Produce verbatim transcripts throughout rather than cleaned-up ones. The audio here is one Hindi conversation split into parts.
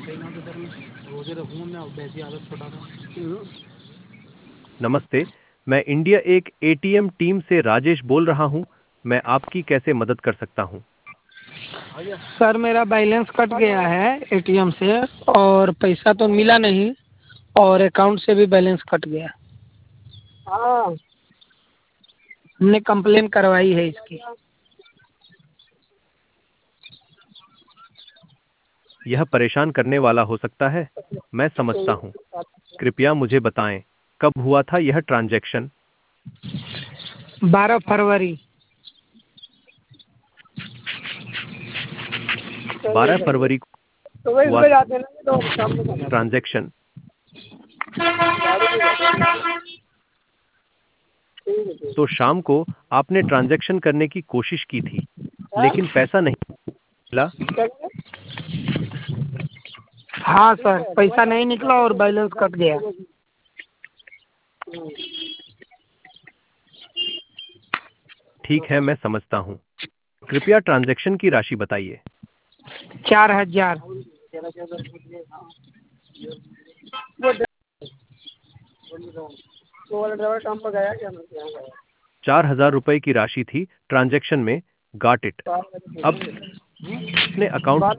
नमस्ते, मैं इंडिया एक एटीएम टीम से राजेश बोल रहा हूँ। मैं आपकी कैसे मदद कर सकता हूँ? सर मेरा बैलेंस कट गया है एटीएम से और पैसा तो मिला नहीं और अकाउंट से भी बैलेंस कट गया। हाँ, हमने कंप्लेन करवाई है इसकी। यह परेशान करने वाला हो सकता है, मैं समझता हूँ। कृपया मुझे बताएं, कब हुआ था यह ट्रांजैक्शन? बारह फरवरी। बारह फरवरी को सुबह हुआ सुबह जाते हैं ना तो शाम को जाते ट्रांजैक्शन। हैं। तो शाम को आपने ट्रांजैक्शन करने की कोशिश की थी, लेकिन पैसा नहीं मिला। हाँ सर, पैसा नहीं निकला और बैलेंस कट गया। ठीक है, मैं समझता हूँ। कृपया ट्रांजैक्शन की राशि बताइए। चार हजार। काम पर गया क्या? चार हजार रुपए की राशि थी ट्रांजैक्शन में। Got it. अब अपने अकाउंट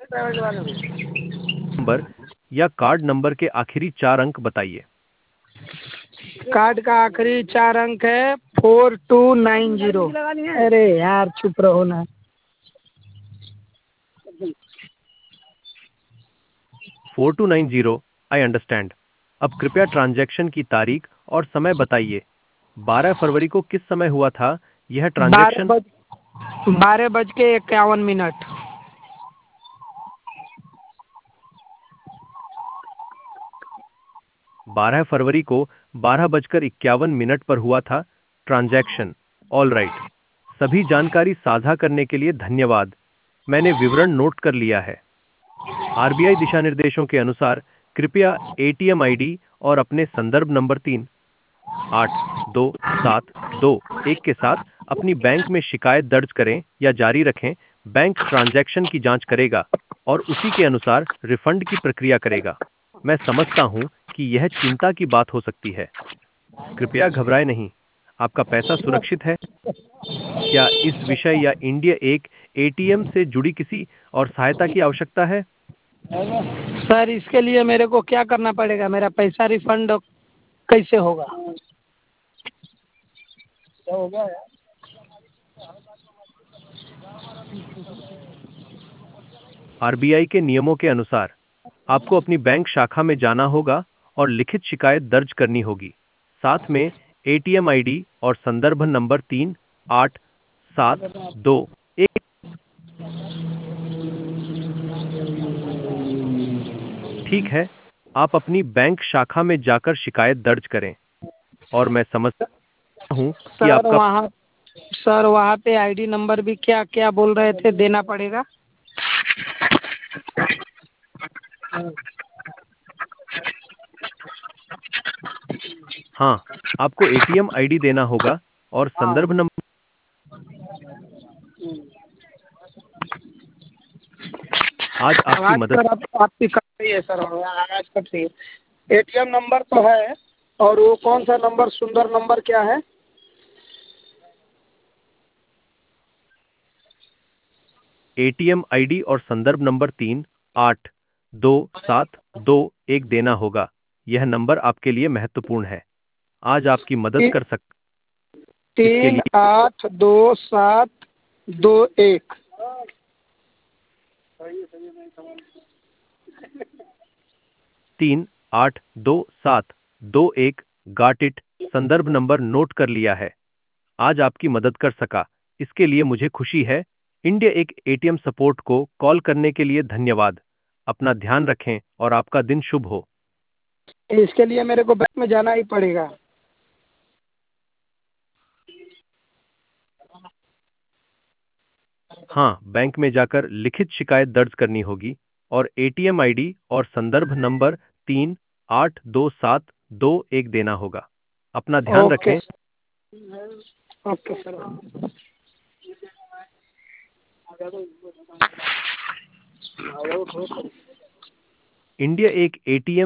नंबर या कार्ड नंबर के आखिरी चार अंक बताइए। कार्ड का आखिरी चार अंक है फोर टू नाइन जीरो। अरे यार चुप रहो ना। Four two nine zero. I understand. अब कृपया ट्रांजैक्शन की तारीख और समय बताइए। बारह फरवरी को किस समय हुआ था यह बारह ट्रांजैक्शन? बज बारह बज के इक्यावन मिनट। बारह फरवरी को बारह बजकर इक्यावन मिनट पर हुआ था ट्रांजैक्शन। All right. सभी जानकारी साझा करने के लिए धन्यवाद। मैंने विवरण नोट कर लिया है। आरबीआई दिशा निर्देशों के अनुसार कृपया एटीएम आईडी और अपने संदर्भ नंबर तीन आठ दो सात दो एक के साथ अपनी बैंक में शिकायत दर्ज करें या जारी रखें। बैंक ट्रांजैक्शन की जांच करेगा और उसी के अनुसार रिफंड की प्रक्रिया करेगा। मैं समझता हूं कि यह चिंता की बात हो सकती है। कृपया घबराएं नहीं, आपका पैसा सुरक्षित है। क्या इस विषय या इंडिया एक एटीएम से जुड़ी किसी और सहायता की आवश्यकता है? सर इसके लिए मेरे को क्या करना पड़ेगा? मेरा पैसा रिफंड कैसे होगा? क्या हो गया यार? आरबीआई के नियमों के अनुसार आपको अपनी बैंक शाखा में जाना होगा और लिखित शिकायत दर्ज करनी होगी। साथ में एटीएम आईडी और संदर्भ नंबर तीन आठ सात दो एक। ठीक है, आप अपनी बैंक शाखा में जाकर शिकायत दर्ज करें और मैं समझता हूं कि सर आपका वहाँ सर वहाँ पे आईडी नंबर भी क्या क्या बोल रहे थे देना पड़ेगा? हाँ, आपको एटीएम आईडी देना होगा और संदर्भ नंबर। आज आपकी आवाज मदद। सर आप, आपकी कट रही है सर, आवाज कट रही है। एटीएम नंबर तो है और वो कौन सा नंबर, सुंदर नंबर क्या है? एटीएम आईडी और संदर्भ नंबर तीन आठ दो सात दो एक देना होगा। यह नंबर आपके लिए महत्वपूर्ण है। आज आपकी मदद कर सक इसके तीन लिए आठ दो सात दो एक। तीन आठ दो सात दो एक गाट इट। संदर्भ नंबर नोट कर लिया है। आज आपकी मदद कर सका इसके लिए मुझे खुशी है। इंडिया एक एटीएम सपोर्ट को कॉल करने के लिए धन्यवाद। अपना ध्यान रखें और आपका दिन शुभ हो। इसके लिए मेरे को बैंक में जाना ही पड़ेगा? हाँ, बैंक में जाकर लिखित शिकायत दर्ज करनी होगी और एटीएम आईडी और संदर्भ नंबर तीन आठ दो सात दो एक देना होगा। अपना ध्यान ओके रखें। Okay sir. इंडिया एक एटीएम